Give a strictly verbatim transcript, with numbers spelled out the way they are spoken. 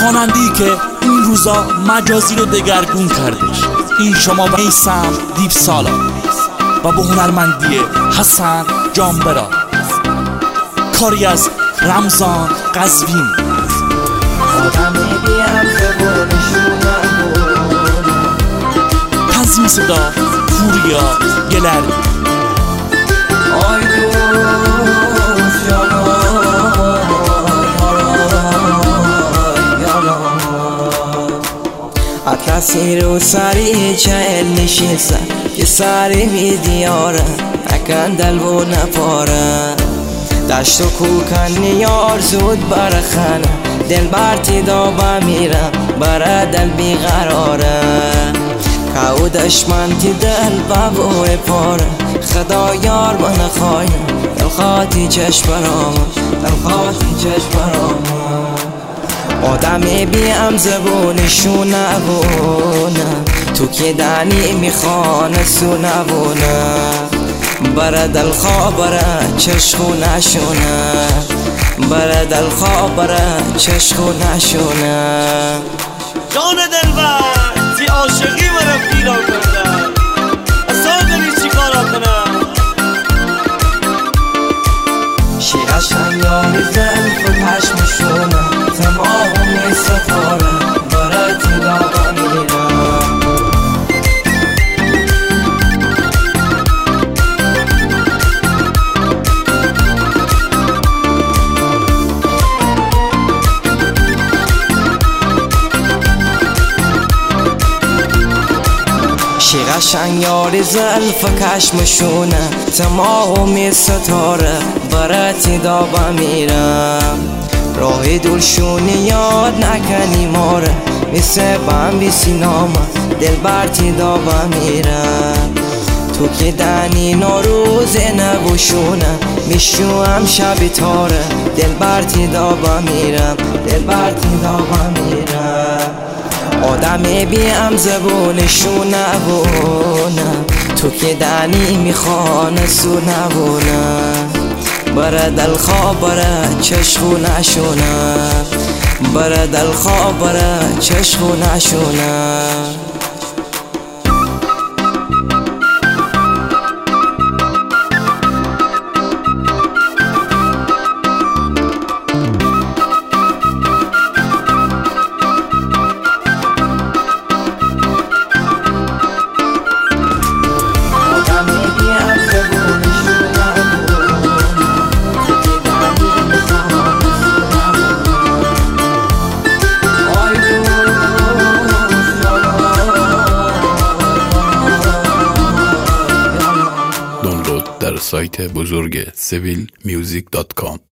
خواننده‌ای که این روزا مجازی رو دگرگون کردش. این شما و میثم دیپسالا و به هنرمندی حسن جانبرا، کاری از رمضان قزوین. تنظیم صدا پوریا گلری. کسی رو سری چهل نشیسته که سری می دیاره اکن دل و نپاره. دشت و کوکن یار زود برخانه دل برتی دابا میره برا دل بیقراره. که دشمن تی دل بابوی پاره خدا یار من خواهیم دل خواهی چشم برام دل خواهی چشم برام. آدمی بیم زبونشو نبونه تو که دنی میخوانه سو نبونه. بره دل خواه بره چشخو نشونه بره دل خواه بره چشخو نشونه. جان دلبر تی عاشقی مرا پیرا کنده اصلا بری چی کارا کنم. شیعشن یاری زلف و پشمشونه تمام ستاره برات دابا میرم. شیعشن یاری زلف و کشمشونه تمام ستاره برات دابا میرم. راه دلشون یاد نکنی ماره مثل بم بی سینامه دل برتی دابا میرم. تو که دنی ناروز نبوشونه میشو هم شب تاره دل برتی دابا میرم دل برتی دابا میرم. آدمی بیم زبونشو نبونه تو که دنی میخوانه سو نبونه. بره دل خواه بره چشخو نشونه بره دل خواه بره چشخو نشونه. در سایت بزرگ سویل میوزیک دات کام.